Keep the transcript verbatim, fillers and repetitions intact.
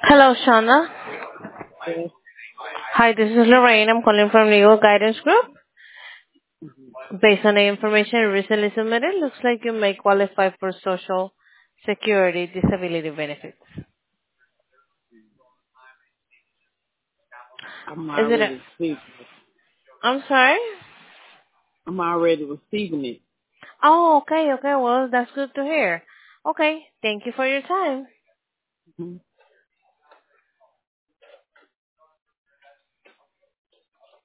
Hello, Shauna. Yes. Hi, this is Lorraine. I'm calling from Legal Guidance Group. Mhm. Based on the information you recently submitted, looks like you may qualify for Social Security disability benefits. I'm Is it a... already receiving it. I'm sorry? I'm already receiving it. Oh, okay, okay. Well, that's good to hear. Okay, thank you for your time. Mhm.